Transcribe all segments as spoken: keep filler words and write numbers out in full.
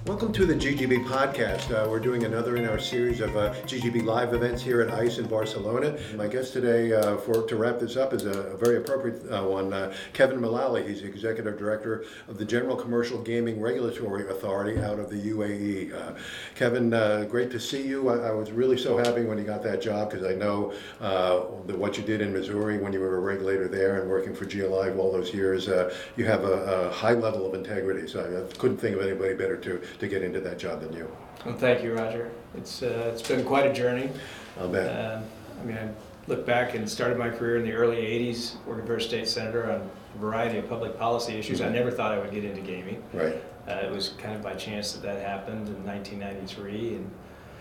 Welcome to the G G B podcast. Uh, we're doing another in our series of uh, G G B live events here at ICE in Barcelona. My guest today uh, for to wrap this up is a, a very appropriate uh, one, uh, Kevin Mullally. He's the Executive Director of the General Commercial Gaming Regulatory Authority out of the U A E. Uh, Kevin, uh, great to see you. I, I was really so happy when you got that job because I know uh, that what you did in Missouri when you were a regulator there and working for G L I all those years. Uh, you have a, a high level of integrity, so I, I couldn't think of anybody better to to get into that job than you. Well, thank you, Roger. It's uh, it's been quite a journey. I'll bet. Uh, I mean, I look back and started my career in the early eighties, working for a state senator on a variety of public policy issues. Mm-hmm. I never thought I would get into gaming. Right. Uh, it was kind of by chance that that happened in nineteen ninety-three, and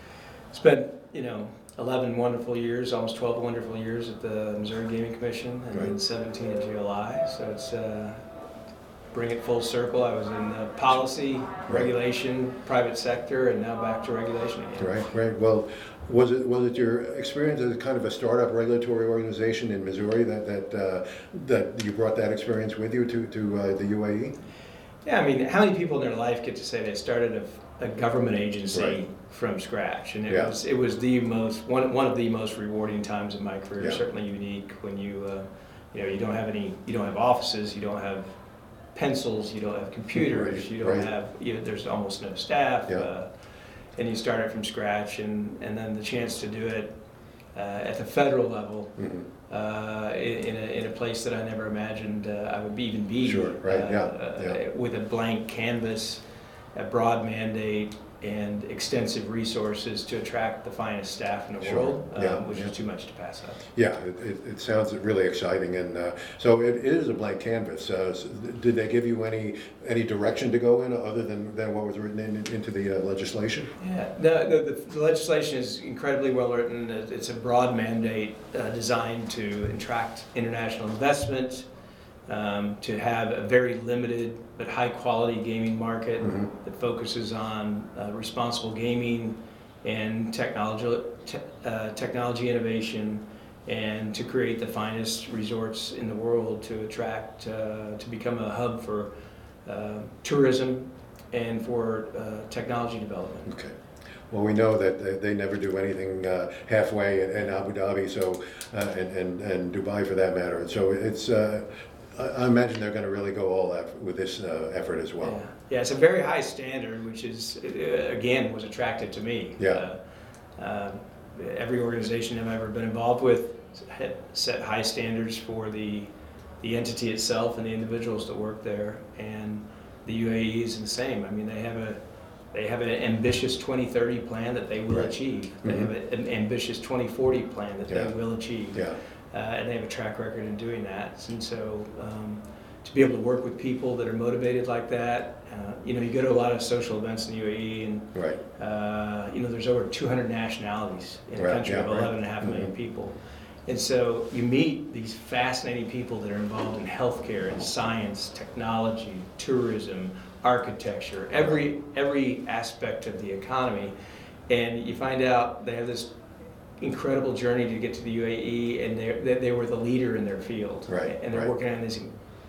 spent you know eleven wonderful years, almost twelve wonderful years at the Missouri Gaming Commission, and right. then seventeen at G L I. So it's. Uh, Bring it full circle. I was in uh, policy, right. regulation, private sector, and now back to regulation again. Right, right. Well, was it was it your experience as kind of a startup regulatory organization in Missouri that that uh, that you brought that experience with you to to uh, the U A E? Yeah, I mean, how many people in their life get to say they started a, a government agency right. from scratch? And it yeah. was it was the most one one of the most rewarding times in my career. Yeah. Certainly unique when you uh, you know you don't have any you don't have offices, you don't have pencils, you don't have computers, right, you don't right. have, you know, there's almost no staff, yeah. uh, and you start it from scratch, and, and then the chance to do it uh, at the federal level mm-hmm. uh, in, a, in a place that I never imagined uh, I would even be, sure, right, uh, yeah, uh, yeah. with a blank canvas, a broad mandate, and extensive resources to attract the finest staff in the sure. world, um, yeah, which yeah. is too much to pass up. Yeah, it, it, it sounds really exciting, and uh, so it, it is a blank canvas. Uh, so did they give you any any direction to go in other than, than what was written in, into the uh, legislation? Yeah, the, the, the legislation is incredibly well written. It's a broad mandate uh, designed to attract international investment, um, to have a very limited but high quality gaming market mm-hmm. that focuses on uh, responsible gaming and technology, te- uh, technology innovation, and to create the finest resorts in the world to attract, uh, to become a hub for uh, tourism and for uh, technology development. Okay. Well, we know that they, they never do anything uh, halfway in, in Abu Dhabi, so uh, and, and and Dubai for that matter. And so it's. Uh, I imagine they're going to really go all out with this uh, effort as well. Yeah. yeah, it's a very high standard, which is, uh, again, was attractive to me. Yeah. Uh, uh, every organization I've ever been involved with set high standards for the the entity itself and the individuals that work there, and the U A E is the same. I mean, they have a they have an ambitious twenty thirty plan that they will right. achieve. They mm-hmm. have an ambitious twenty forty plan that yeah. they will achieve. Yeah. Uh, and they have a track record in doing that. And so um, to be able to work with people that are motivated like that, uh, you know, you go to a lot of social events in the U A E, and right. uh, you know, there's over two hundred nationalities in right. a country yeah, of eleven and a half right. million mm-hmm. people. And so you meet these fascinating people that are involved in healthcare and science, technology, tourism, architecture, every every aspect of the economy, and you find out they have this incredible journey to get to the U A E, and they they were the leader in their field, right? And they're right. working on these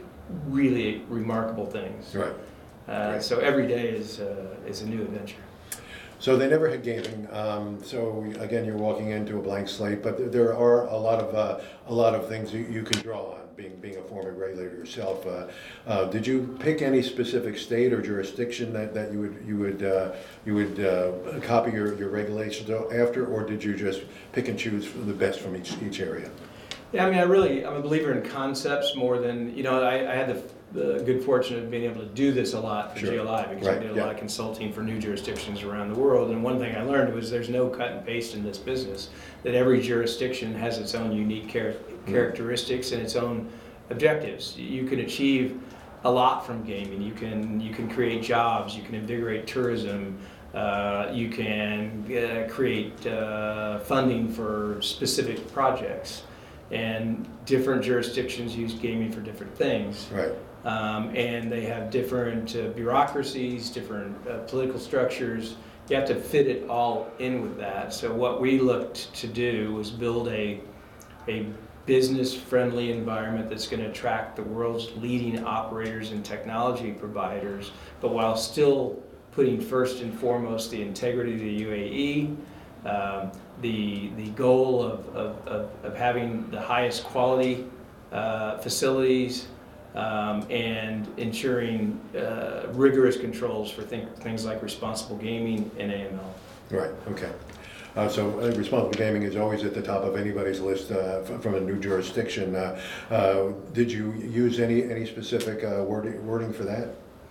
really remarkable things, right? Uh, right. So every day is uh, is a new adventure. So they never had gaming. Um, so again, you're walking into a blank slate, but there are a lot of uh, a lot of things you, you can draw on. Being being a former regulator yourself, uh, uh, did you pick any specific state or jurisdiction that, that you would you would uh, you would uh, copy your, your regulations after, or did you just pick and choose the best from each each area? Yeah, I mean, I really I'm a believer in concepts more than you know. I, I had the the good fortune of being able to do this a lot for sure. G L I because right. I did a yeah. lot of consulting for new jurisdictions around the world. And one thing I learned was there's no cut and paste in this business, that every jurisdiction has its own unique char- mm. characteristics and its own objectives. You can achieve a lot from gaming. You can you can create jobs, you can invigorate tourism, uh, you can uh, create uh, funding for specific projects. And different jurisdictions use gaming for different things. Right. Um, and they have different uh, bureaucracies, different uh, political structures. You have to fit it all in with that. So what we looked to do was build a, a business-friendly environment that's going to attract the world's leading operators and technology providers, but while still putting first and foremost the integrity of the U A E, um, the the goal of, of, of, of having the highest quality uh, facilities, um, and ensuring uh, rigorous controls for th- things like responsible gaming and A M L. Right, okay. Uh, so uh, responsible gaming is always at the top of anybody's list uh, f- from a new jurisdiction. Uh, uh, did you use any any specific uh, wording, wording for that?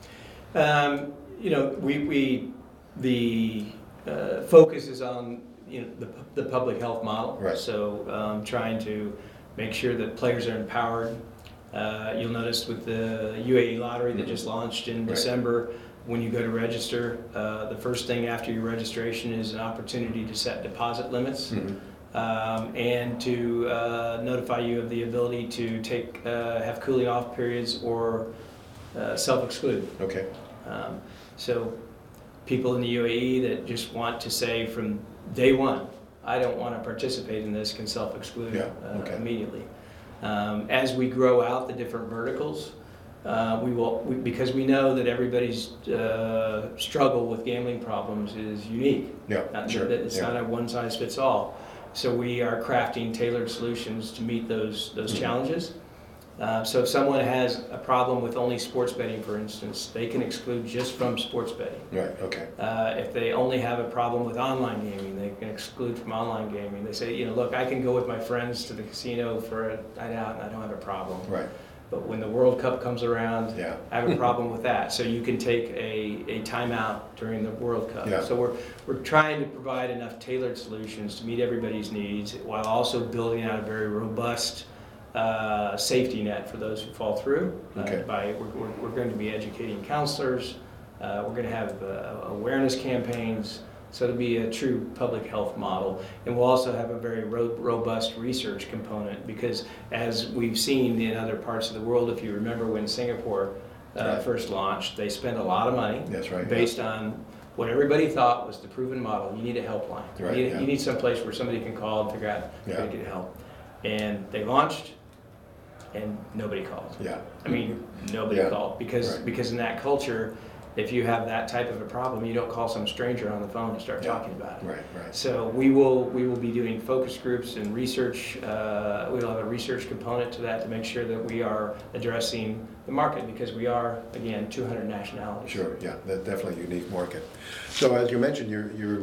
Um, you know, we, we the uh, focus is on you know the, the public health model. Right. So um, trying to make sure that players are empowered. Uh, you'll notice with the U A E lottery that just launched in Right. December, when you go to register, uh, the first thing after your registration is an opportunity to set deposit limits. Mm-hmm. Um, and to uh, notify you of the ability to take uh, have cooling off periods or uh, self-exclude. Okay. Um, so people in the U A E that just want to say from day one, I don't want to participate in this, can self-exclude Yeah, uh, okay. immediately. Um, as we grow out the different verticals, uh, we will, we, because we know that everybody's uh, struggle with gambling problems is unique. Yeah, Not, sure. that It's yeah. not a one-size-fits-all. So we are crafting tailored solutions to meet those, those Mhm. challenges. Uh, so if someone has a problem with only sports betting, for instance, they can exclude just from sports betting. Right, okay. Uh, if they only have a problem with online gaming, they can exclude from online gaming. They say, you know, look, I can go with my friends to the casino for a night out and I don't have a problem. Right, But when the World Cup comes around, yeah. I have a problem with that. So you can take a, a timeout during the World Cup. Yeah. So we're, we're trying to provide enough tailored solutions to meet everybody's needs while also building out a very robust uh, safety net for those who fall through. Okay. Uh, by, we're, we're, we're going to be educating counselors. Uh, we're going to have uh, awareness campaigns. So it'll be a true public health model. And we'll also have a very ro- robust research component because as we've seen in other parts of the world, if you remember when Singapore uh, Right. first launched, they spent a lot of money That's right. based on what everybody thought was the proven model. You need a helpline. Right, you, need, yeah. you need some place where somebody can call and figure out how Yeah. to get help. And they launched and nobody called. Yeah, I mean, nobody Yeah. called because Right. because in that culture, if you have that type of a problem, you don't call some stranger on the phone and start Yeah. talking about it. right, right. So we will we will be doing focus groups and research. Uh, we will have a research component to that to make sure that we are addressing the market because we are again two hundred nationalities. Sure, yeah, that's definitely a unique market. So as you mentioned, you're, you're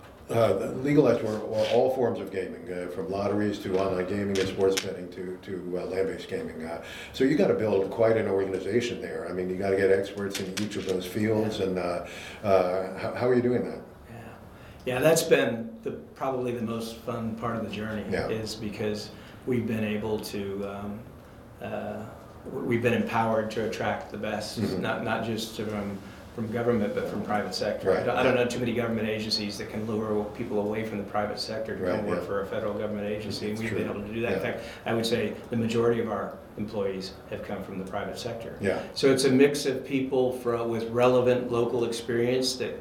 uh, legalized for all forms of gaming, uh, from lotteries to online gaming and sports betting to, to uh, land-based gaming. Uh, so you got to build quite an organization there. I mean, you got to get experts in each of those fields, and uh, uh, how, how are you doing that? Yeah, yeah, that's been the probably the most fun part of the journey. Yeah. Is because we've been able to. Um, uh, we've been empowered to attract the best, Mhm. not not just from from government, but from private sector. Right. I, don't, I don't know too many government agencies that can lure people away from the private sector to Right, come work yeah. for a federal government agency, and It's we've true. been able to do that. In Yeah. fact, I would say the majority of our employees have come from the private sector. Yeah, So it's a mix of people from, with relevant local experience that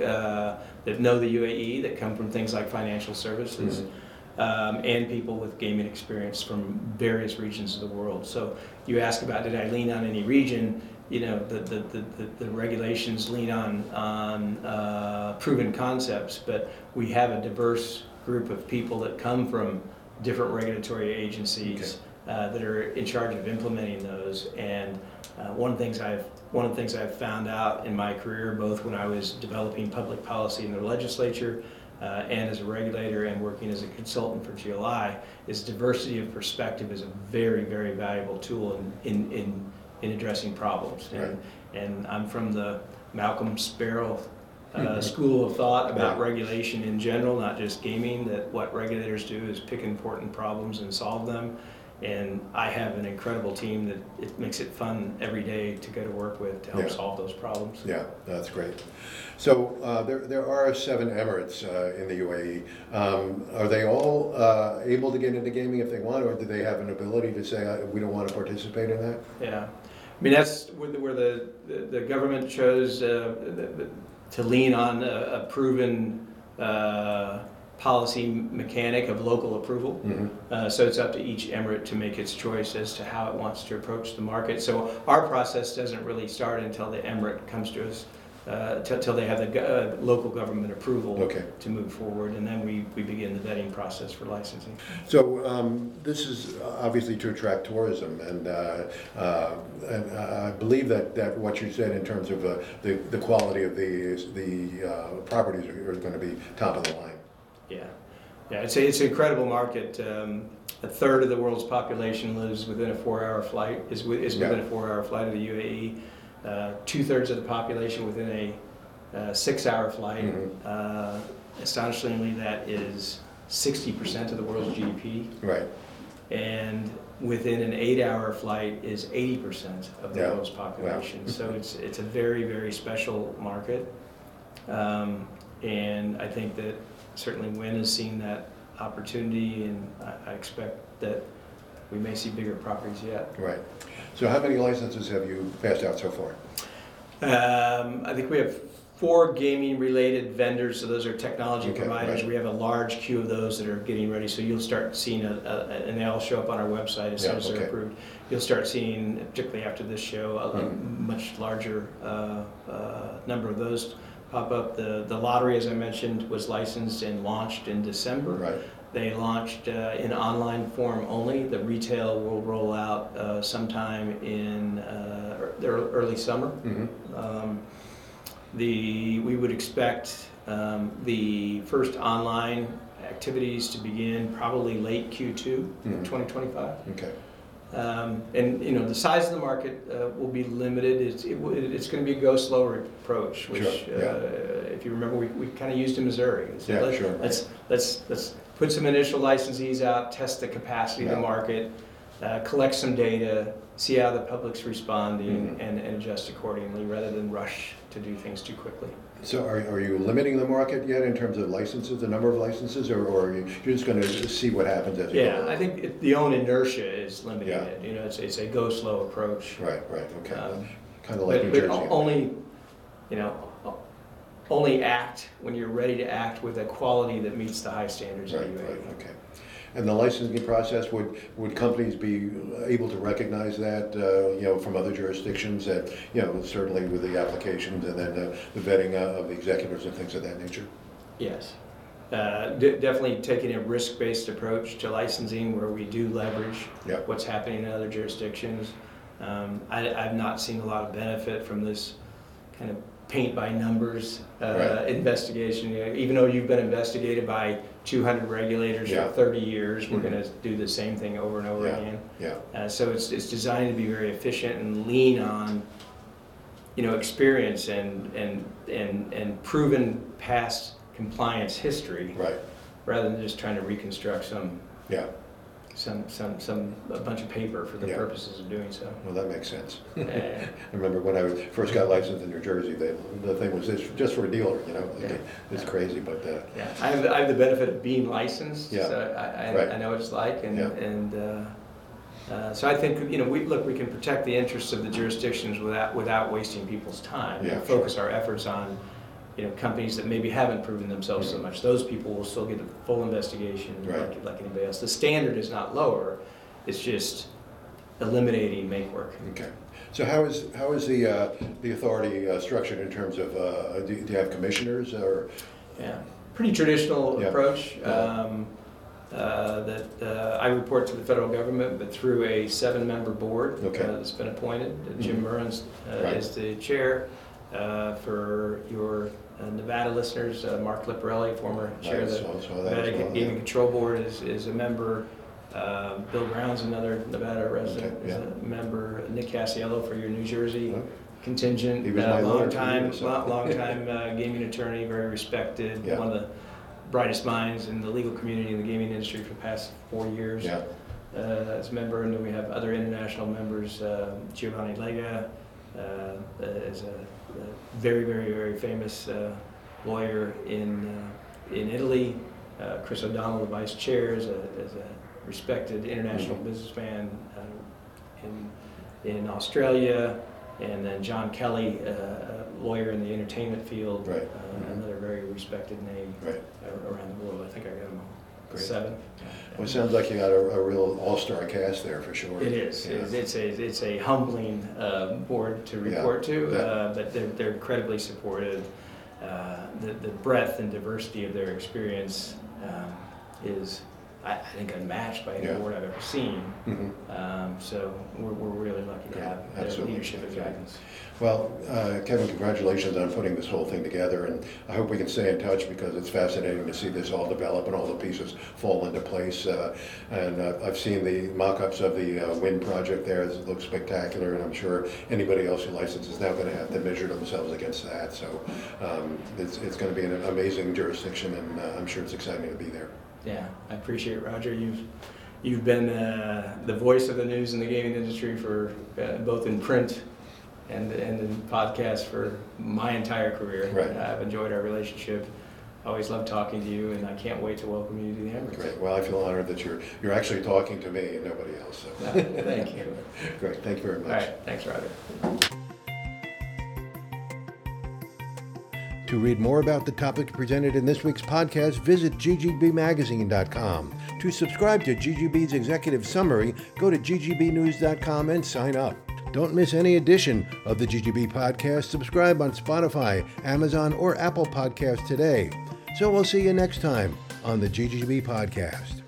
uh, that know the U A E, that come from things like financial services, Mhm. um, and people with gaming experience from various regions of the world. So you ask about did I lean on any region? You know, the the, the, the, the regulations lean on on uh, proven concepts, but we have a diverse group of people that come from different regulatory agencies uh, that are in charge of implementing those. And uh, one of the things I've one of the things I've found out in my career, both when I was developing public policy in the legislature uh, and as a regulator and working as a consultant for G L I, is diversity of perspective is a very, very valuable tool in in in, in addressing problems. Right. And, and I'm from the Malcolm Sparrow uh, Mhm. school of thought about Yeah. regulation in general, not just gaming, that what regulators do is pick important problems and solve them. And I have an incredible team that it makes it fun every day to go to work with to help Yeah. solve those problems. yeah, that's great. So uh, there, there are seven Emirates uh, in the U A E. Um, are they all uh, able to get into gaming if they want, or do they have an ability to say, uh, we don't want to participate in that? Yeah, I mean that's where the, where the, the, the government chose uh, the, the, to lean on a, a proven uh, policy mechanic of local approval. Mhm. Uh, so it's up to each emirate to make its choice as to how it wants to approach the market. So our process doesn't really start until the emirate comes to us uh, till, till they have the go- uh, local government approval Okay. to move forward, and then we, we begin the vetting process for licensing. So um, this is obviously to attract tourism, and, uh, uh, and I believe that, that what you said in terms of uh, the, the quality of the, the uh, properties are, are going to be top of the line. Yeah, yeah, it's a, it's an incredible market. Um, a third of the world's population lives within a four-hour flight, is, wi- is within Yeah. a four-hour flight of the U A E. Uh, two-thirds of the population within a uh, six-hour flight. Mhm. Uh, astonishingly, that is sixty percent of the world's G D P. Right. And within an eight-hour flight is eighty percent of the Yeah. world's population. Wow. So it's it's a very, very special market. Um, and I think that certainly Wynn has seen that opportunity, and I, I expect that we may see bigger properties yet. Right. So how many licenses have you passed out so far? Um, I think we have four gaming-related vendors, so those are technology Okay, providers. right. We have a large queue of those that are getting ready, so you'll start seeing, a, a, and they all show up on our website as soon Yeah, as they're okay. approved. You'll start seeing, particularly after this show, a, a Mhm. much larger uh, uh, number of those pop up. The, the lottery, as I mentioned, was licensed and launched in December. Right. They launched uh, in online form only. The retail will roll out uh, sometime in uh, the early summer. Mhm. Um, the we would expect um, the first online activities to begin probably late Q two, Mhm. twenty twenty-five. Okay. Um, and you know the size of the market uh, will be limited. It's it, w- it's going to be a go slow approach, which Sure, yeah. uh, if you remember we, we kind of used in Missouri. So Yeah, let, sure. Let's let's let's put some initial licensees out, test the capacity of Yeah. the market, uh, collect some data, see how the public's responding, Mhm. and, and adjust accordingly rather than rush to do things too quickly. So are, are you limiting the market yet in terms of licenses, the number of licenses, or, or are you you're just going to see what happens as you Yeah, go? I think it, the own inertia is limiting Yeah. it. You know, it's, it's a go slow approach. Right, right, okay. Um, Kind of like New but, Jersey. but only, you know, only act when you're ready to act with a quality that meets the high standards Right, of the U A E. right, okay. And the licensing process, would, would companies be able to recognize that, uh, you know, from other jurisdictions, that, you know, certainly with the applications and then uh, the vetting uh, of the executives and things of that nature? Yes. Uh, de- definitely taking a risk-based approach to licensing where we do leverage Yep. what's happening in other jurisdictions. Um, I, I've not seen a lot of benefit from this kind of paint by numbers uh, Right. investigation. You know, even though you've been investigated by two hundred regulators Yeah. for thirty years, we're Mhm. going to do the same thing over and over Yeah. again. Yeah, Uh, so it's, it's designed to be very efficient and lean on, you know, experience and, and, and, and proven past compliance history right, rather than just trying to reconstruct some, yeah, some, some, some, a bunch of paper for the Yeah. purposes of doing so. well, that makes sense. Uh, I remember when I first got licensed in New Jersey, they, the thing was this, just for a dealer, you know, Yeah. it's crazy, but, uh, Yeah, I have, I have the benefit of being licensed, Yeah. so I, I, Right. I know what it's like, and, Yeah. and, uh, uh, so I think, you know, we, look, we can protect the interests of the jurisdictions without, without wasting people's time. Yeah, And focus our efforts on, you know, companies that maybe haven't proven themselves so Mhm. much. Those people will still get the full investigation Right. like, like anybody else. The standard is not lower, it's just eliminating make work. okay. So how is, how is the, uh, the authority uh, structured in terms of, uh, do do you have commissioners, or? Yeah, pretty traditional Yeah. approach. Yeah. Um, uh, that uh, I report to the federal government, but through a seven-member board Okay. uh, that's been appointed. Uh, Jim Mhm. Murren's uh, Right. is the chair. Uh, for your uh, Nevada listeners, uh, Mark Liparelli, former chair I of the saw- saw that as Nevada well, Gaming yeah. Control Board, is, is a member. Uh, Bill Brown's another Nevada resident, Okay, is yeah. a member. Nick Casiello for your New Jersey Huh? contingent. He was uh, my lawyer long for time, years, so. long, long time uh, gaming attorney, very respected. Yeah. One of the brightest minds in the legal community in the gaming industry for the past four years. Yeah, Uh, as a member, and then we have other international members. Uh, Giovanni Lega uh, is a, a very, very, very famous uh, lawyer in uh, in Italy. Uh, Chris O'Donnell, the vice chair, is a, is a respected international Mhm. businessman uh, in in Australia. And then John Kelly, uh, a lawyer in the entertainment field, Right. uh, Mhm. another very respected name right. uh, around the world. I think I got them all. Great. seven. Well, it sounds like you got a, a real all-star cast there for sure. It is. Yeah. It's, it's a it's a humbling uh, board to report Yeah, to, that- uh, but they're they're incredibly supportive. Uh, the the breadth and diversity of their experience um, is, I, I think, unmatched by any Yeah. board I've ever seen. Mhm. Um, so we're we're really lucky to have their Absolutely. leadership and guidance. Well, uh, Kevin, congratulations on putting this whole thing together, and I hope we can stay in touch because it's fascinating to see this all develop and all the pieces fall into place. Uh, and uh, I've seen the mock-ups of the uh, wind project there. It looks spectacular, and I'm sure anybody else who licenses is now going to have to measure themselves against that. So um, it's, it's going to be an amazing jurisdiction, and uh, I'm sure it's exciting to be there. Yeah, I appreciate it, Roger. You've you've been uh, the voice of the news in the gaming industry for uh, both in print and and in podcasts for my entire career. Right. Uh, I've enjoyed our relationship. I always love talking to you, and I can't wait to welcome you to the Emirates. Great. Well, I feel honored that you're you're actually talking to me and nobody else. So. Uh, thank you. Great. Thank you very much. All right. Thanks, Roger. To read more about the topic presented in this week's podcast, visit g g b magazine dot com. To subscribe to G G B's executive summary, go to g g b news dot com and sign up. Don't miss any edition of the G G B podcast. Subscribe on Spotify, Amazon, or Apple Podcasts today. So we'll see you next time on the G G B podcast.